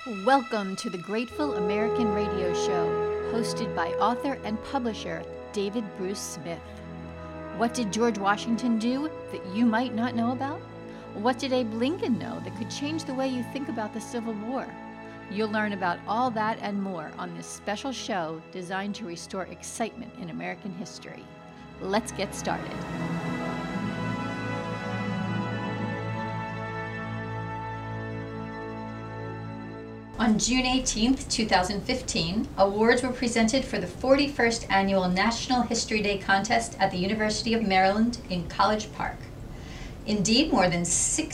Welcome to the Grateful American Radio Show, hosted by author and publisher David Bruce Smith. What did George Washington do that you might not know about? What did Abe Lincoln know that could change the way you think about the Civil War? You'll learn about all that and more on this special show designed to restore excitement in American history. Let's get started. On June 18, 2015, awards were presented for the 41st Annual National History Day Contest at the University of Maryland in College Park. Indeed, more than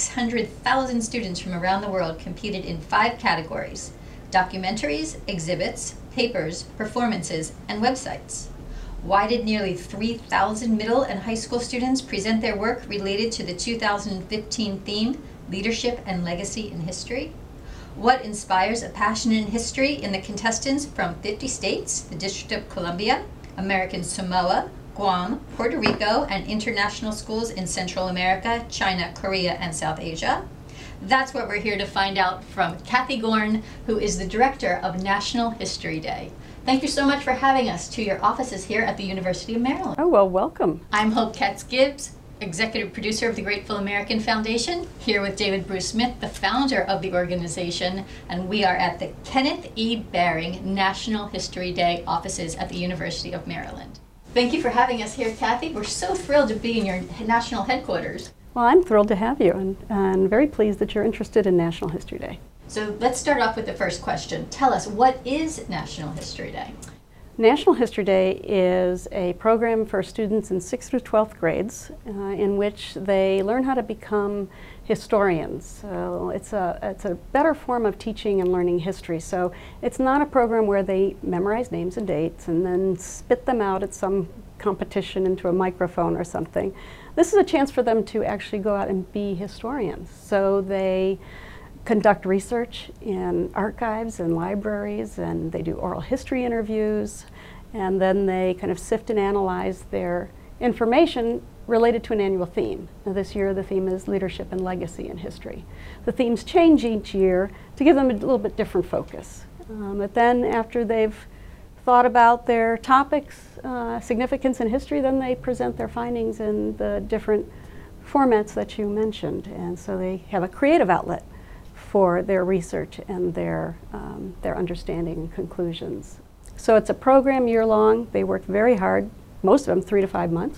600,000 students from around the world competed in 5 categories: documentaries, exhibits, papers, performances, and websites. Why did nearly 3,000 middle and high school students present their work related to the 2015 theme, Leadership and Legacy in History? What inspires a passion in history in the contestants from 50 states, the District of Columbia, American Samoa, Guam, Puerto Rico, and international schools in Central America, China, Korea, and South Asia? That's what we're here to find out from Kathy Gorn, who is the director of National History Day. Thank you so much for having us to your offices here at the University of Maryland. Oh, well, welcome. I'm Hope Katz-Gibbs, executive producer of the Grateful American Foundation, here with David Bruce Smith, the founder of the organization, and we are at the Kenneth E. Baring National History Day offices at the University of Maryland. Thank you for having us here, Kathy. We're so thrilled to be in your national headquarters. Well, I'm thrilled to have you and very pleased that you're interested in National History Day. So let's start off with the first question. Tell us, what is National History Day? National History Day is a program for students in 6th through 12th grades in which they learn how to become historians. So it's a better form of teaching and learning history. So it's not a program where they memorize names and dates and then spit them out at some competition into a microphone or something. This is a chance for them to actually go out and be historians. So they conduct research in archives and libraries, and they do oral history interviews, and then they kind of sift and analyze their information related to an annual theme. Now, this year the theme is Leadership and Legacy in History. The themes change each year to give them a little bit different focus. But then after they've thought about their topics' significance in history, then they present their findings in the different formats that you mentioned. And so they have a creative outlet for their research and their understanding and conclusions. So it's a program year-long. They work very hard, most of them 3 to 5 months.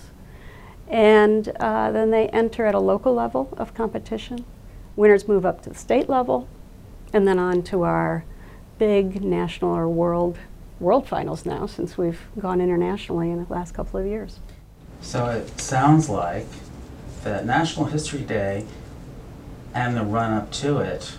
And then they enter at a local level of competition. Winners move up to the state level, and then on to our big national or world finals now, since we've gone internationally in the last couple of years. So it sounds like that National History Day and the run-up to it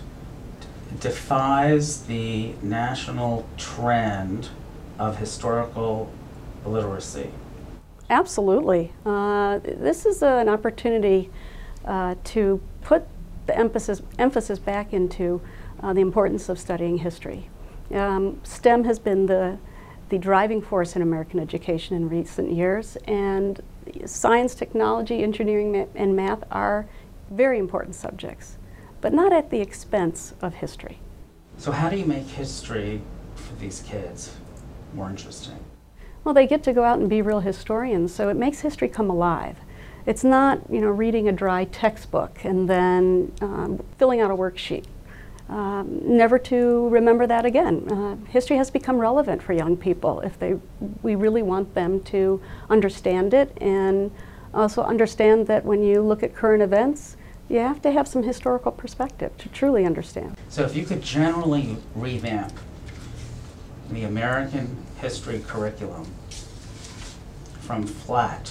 defies the national trend of historical illiteracy. Absolutely. This is an opportunity to put the emphasis back into the importance of studying history. STEM has been the driving force in American education in recent years, and science, technology, engineering, and math are very important subjects, but not at the expense of history. So how do you make history for these kids more interesting? Well, they get to go out and be real historians, so it makes history come alive. It's not, reading a dry textbook and then filling out a worksheet. Never to remember that again. History has become relevant for young people if we really want them to understand it, and also understand that when you look at current events, you have to have some historical perspective to truly understand. So if you could generally revamp the American history curriculum from flat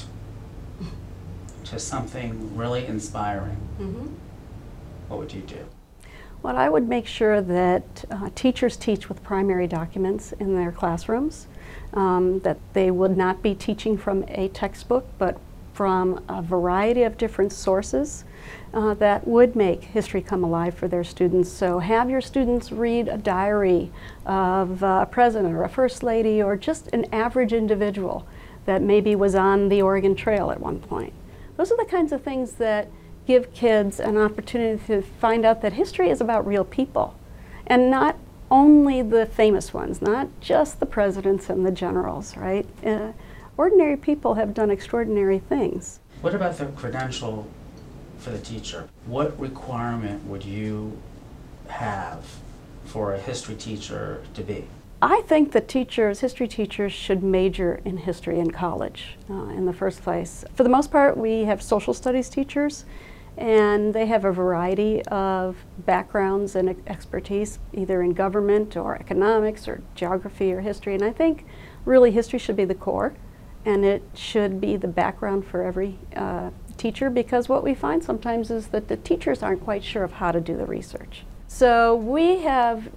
to something really inspiring, what would you do? Well, I would make sure that teachers teach with primary documents in their classrooms, that they would not be teaching from a textbook, but from a variety of different sources that would make history come alive for their students. So have your students read a diary of a president or a first lady or just an average individual that maybe was on the Oregon Trail at one point. Those are the kinds of things that give kids an opportunity to find out that history is about real people and not only the famous ones, not just the presidents and the generals, right? Ordinary people have done extraordinary things. What about the credential for the teacher? What requirement would you have for a history teacher to be? I think that history teachers should major in history in college in the first place. For the most part, we have social studies teachers, and they have a variety of backgrounds and expertise, either in government or economics or geography or history. And I think really history should be the core, and it should be the background for every teacher, because what we find sometimes is that the teachers aren't quite sure of how to do the research. So we have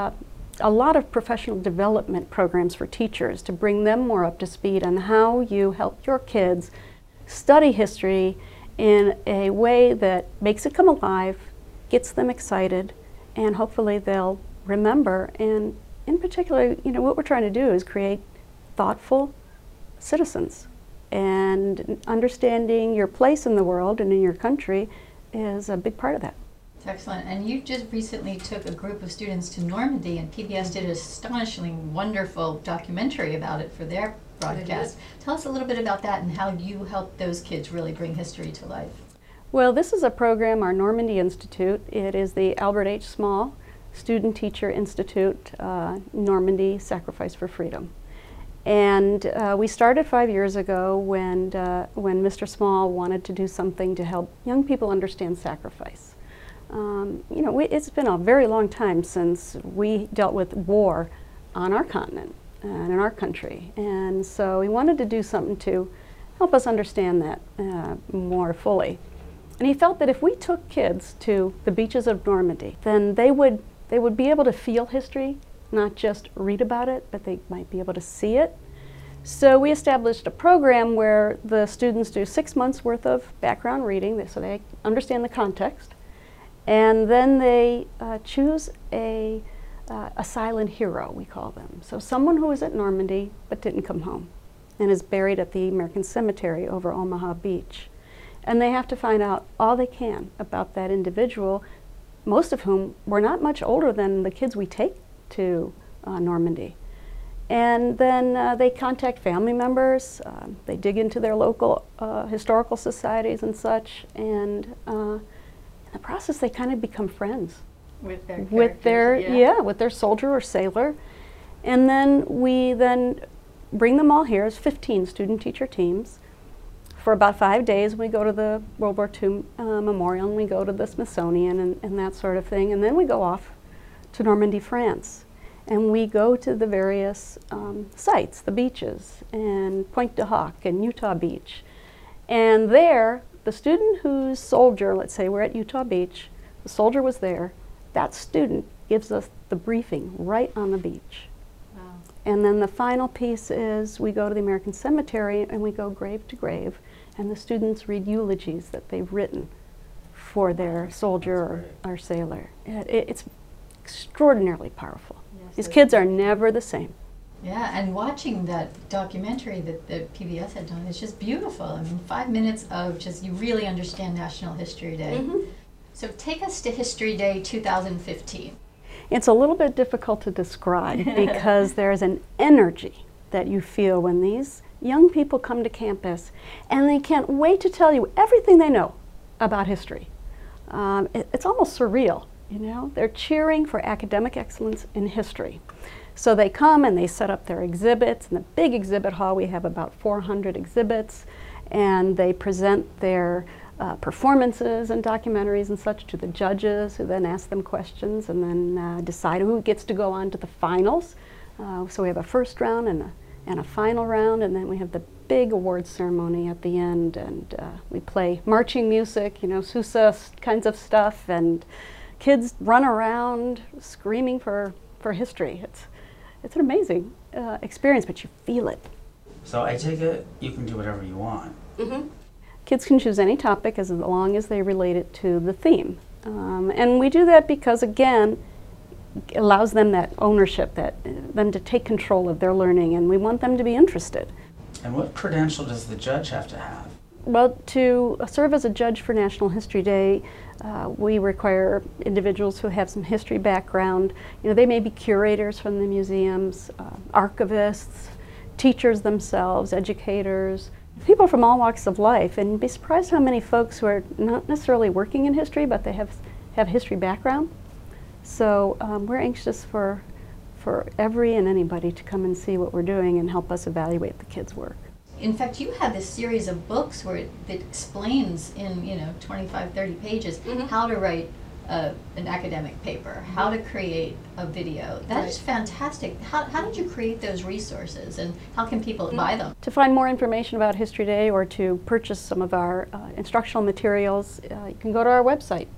a lot of professional development programs for teachers to bring them more up to speed on how you help your kids study history in a way that makes it come alive, gets them excited, and hopefully they'll remember. And in particular, you know, what we're trying to do is create thoughtful citizens. And understanding your place in the world and in your country is a big part of that. It's excellent. And you just recently took a group of students to Normandy, and PBS did an astonishingly wonderful documentary about it for their broadcast. Tell us a little bit about that and how you helped those kids really bring history to life. Well, this is a program, our Normandy Institute. It is the Albert H. Small Student Teacher Institute, Normandy Sacrifice for Freedom. And we started 5 years ago when Mr. Small wanted to do something to help young people understand sacrifice. You know, it's been a very long time since we dealt with war on our continent and in our country. And so we wanted to do something to help us understand that more fully. And he felt that if we took kids to the beaches of Normandy, then they would be able to feel history, not just read about it, but they might be able to see it. So we established a program where the students do 6 months worth of background reading, so they understand the context, and then they choose a silent hero, we call them. So someone who was at Normandy but didn't come home and is buried at the American Cemetery over Omaha Beach. And they have to find out all they can about that individual, most of whom were not much older than the kids we take to Normandy. And then they contact family members, they dig into their local historical societies and such, and in the process they kind of become friends. With their with their soldier or sailor. And then we bring them all here as 15 student-teacher teams. For about 5 days we go to the World War II Memorial, and we go to the Smithsonian and that sort of thing. And then we go off to Normandy, France. And we go to the various sites, the beaches, and Pointe du Hoc and Utah Beach. And there, the student whose soldier, let's say we're at Utah Beach, the soldier was there, that student gives us the briefing right on the beach. Wow. And then the final piece is we go to the American Cemetery and we go grave to grave, and the students read eulogies that they've written for their soldier or sailor. It's extraordinarily powerful. Yes, These kids are never the same. Yeah, and watching that documentary that PBS had done, it's just beautiful. I mean, 5 minutes of just, you really understand National History Day. Mm-hmm. So take us to History Day 2015. It's a little bit difficult to describe because there's an energy that you feel when these young people come to campus and they can't wait to tell you everything they know about history. It's almost surreal, you know? They're cheering for academic excellence in history. So they come and they set up their exhibits. In the big exhibit hall, we have about 400 exhibits, and they present their performances and documentaries and such to the judges, who then ask them questions and then decide who gets to go on to the finals. So we have a first round and a final round, and then we have the big awards ceremony at the end, and we play marching music, you know, Sousa kinds of stuff, and kids run around screaming for history. It's an amazing experience, but you feel it. So I take it you can do whatever you want. Mm-hmm. Kids can choose any topic as long as they relate it to the theme. And we do that because, again, it allows them that ownership, them to take control of their learning, and we want them to be interested. And what credential does the judge have to have? Well, to serve as a judge for National History Day, we require individuals who have some history background. You know, they may be curators from the museums, archivists, teachers themselves, educators, people from all walks of life. And you'd be surprised how many folks who are not necessarily working in history, but they have history background. So we're anxious for every and anybody to come and see what we're doing and help us evaluate the kids' work. In fact, you have this series of books where it explains in 25, 30 pages how to write an academic paper, how to create a video. That's fantastic. How did you create those resources, and how can people buy them? To find more information about History Day or to purchase some of our instructional materials, you can go to our website,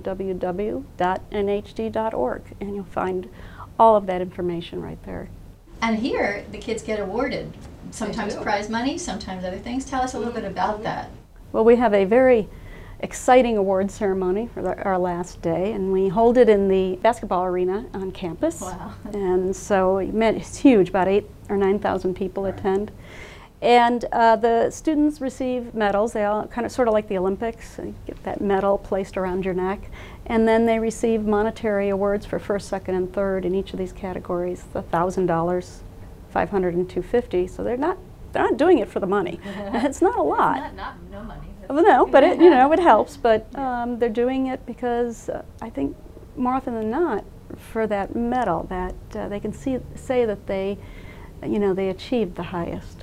www.nhd.org, and you'll find all of that information right there. And here, the kids get awarded. Sometimes prize money, sometimes other things. Tell us a little bit about that. Well, we have a very exciting award ceremony for our last day, and we hold it in the basketball arena on campus. Wow. And so it's huge, about 8,000 or 9,000 people attend. And the students receive medals. They all sort of like the Olympics. You get that medal placed around your neck. And then they receive monetary awards for first, second, and third in each of these categories, $1,000, $500, and $250. So they're not doing it for the money. It's not a lot. No money. Well, no, but it it helps. But they're doing it because I think more often than not, for that medal, that they can say that they achieved the highest.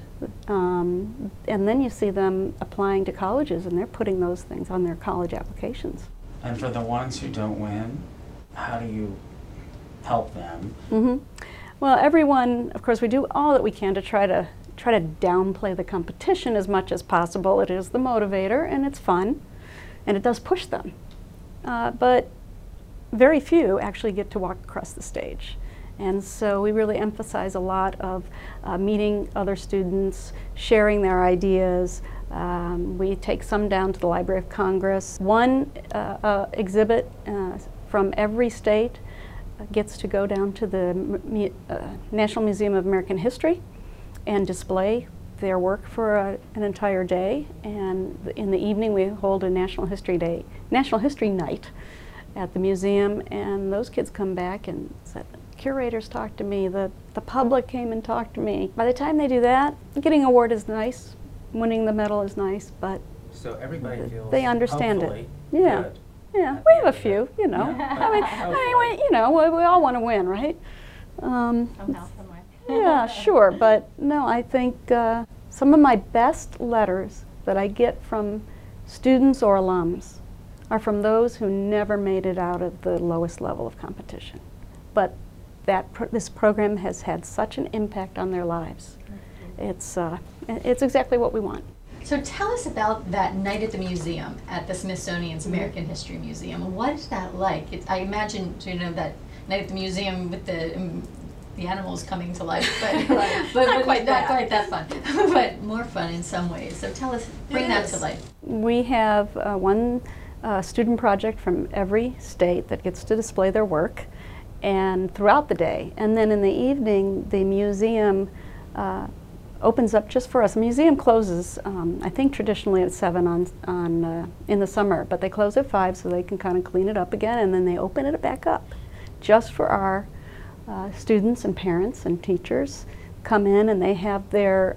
And then you see them applying to colleges, and they're putting those things on their college applications. And for the ones who don't win, how do you help them? Well, everyone, of course, we do all that we can to try to downplay the competition as much as possible. It is the motivator, and it's fun, and it does push them. But very few actually get to walk across the stage. And so we really emphasize a lot of meeting other students, sharing their ideas. We take some down to the Library of Congress. One exhibit from every state gets to go down to the National Museum of American History and display their work for an entire day. And in the evening we hold a National History Night at the museum, and those kids come back and said, curators talked to me, the public came and talked to me. By the time they do that, getting an award is nice, winning the medal is nice, but so everybody feels they understand it. Yeah, good. Yeah, we have a few, I mean, we all want to win, right? Somehow, somewhere. Yeah, sure, but no, I think some of my best letters that I get from students or alums are from those who never made it out of the lowest level of competition. But this program has had such an impact on their lives. It's exactly what we want. So tell us about that night at the museum, at the Smithsonian's American History Museum. What is that like? I imagine, that night at the museum with the animals coming to life, but not quite that fun, but more fun in some ways. So tell us, bring that to life. We have one student project from every state that gets to display their work, and throughout the day. And then in the evening, the museum opens up just for us. The museum closes, I think traditionally at 7 in the summer, but they close at 5 so they can kind of clean it up again, and then they open it back up just for our students and parents and teachers come in, and they have their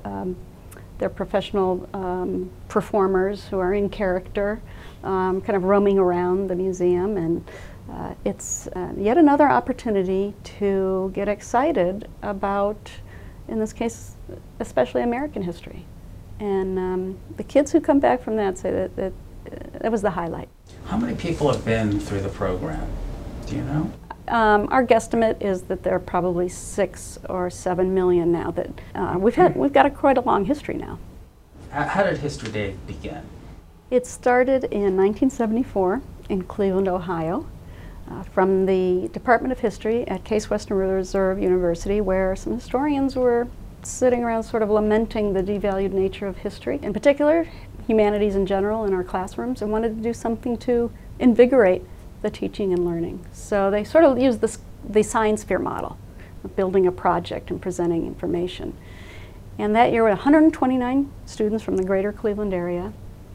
professional performers who are in character, kind of roaming around the museum, and it's yet another opportunity to get excited about, in this case, especially American history. And the kids who come back from that say that was the highlight. How many people have been through the program? Do you know? Our guesstimate is that there are probably 6 or 7 million now. That we've got quite a long history now. How did History Day begin? It started in 1974 in Cleveland, Ohio, from the Department of History at Case Western Reserve University, where some historians were sitting around sort of lamenting the devalued nature of history, in particular humanities in general, in our classrooms, and wanted to do something to invigorate the teaching and learning. So they sort of used the science fair model of building a project and presenting information. And that year, we had 129 students from the greater Cleveland area,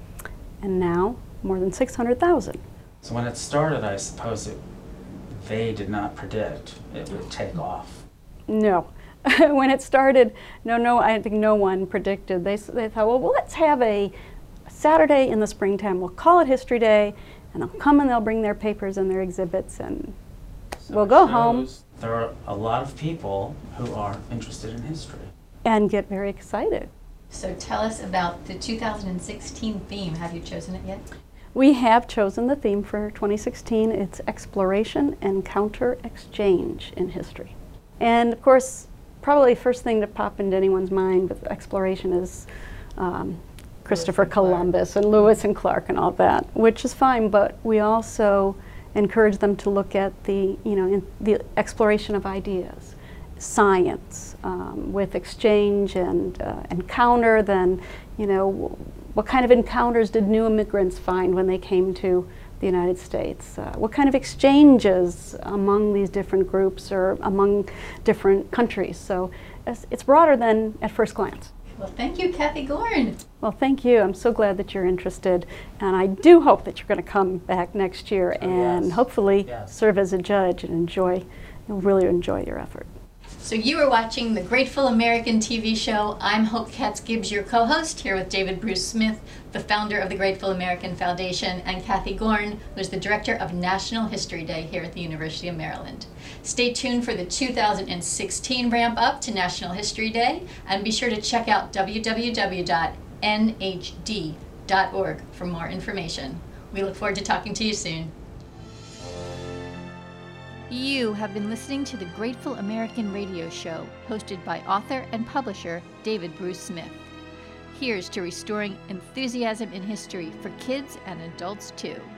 and now more than 600,000. So when it started, I suppose they did not predict it would take off. No. When it started, I think no one predicted. They thought, well, let's have a Saturday in the springtime. We'll call it History Day, and they'll come and they'll bring their papers and their exhibits, and So we'll it go shows home There are a lot of people who are interested in history. and get very excited. So tell us about the 2016 theme. Have you chosen it yet? We have chosen the theme for 2016. It's exploration and counter-exchange in history. And of course, probably first thing to pop into anyone's mind with exploration is Christopher Columbus and Lewis and Clark and all that, which is fine, but we also encourage them to look at the exploration of ideas, science, with exchange and encounter. Then, what kind of encounters did new immigrants find when they came to the United States? What kind of exchanges among these different groups or among different countries? So it's broader than at first glance. Well, thank you, Kathy Gorn. Well, thank you. I'm so glad that you're interested, and I do hope that you're going to come back next year and yes. hopefully Yes. serve as a judge and you'll really enjoy your effort. So you are watching the Grateful American TV show. I'm Hope Katz-Gibbs, your co-host, here with David Bruce Smith, the founder of the Grateful American Foundation, and Kathy Gorn, who's the director of National History Day here at the University of Maryland. Stay tuned for the 2016 ramp up to National History Day, and be sure to check out www.nhd.org for more information. We look forward to talking to you soon. You have been listening to the Grateful American Radio Show, hosted by author and publisher David Bruce Smith. Here's to restoring enthusiasm in history for kids and adults too.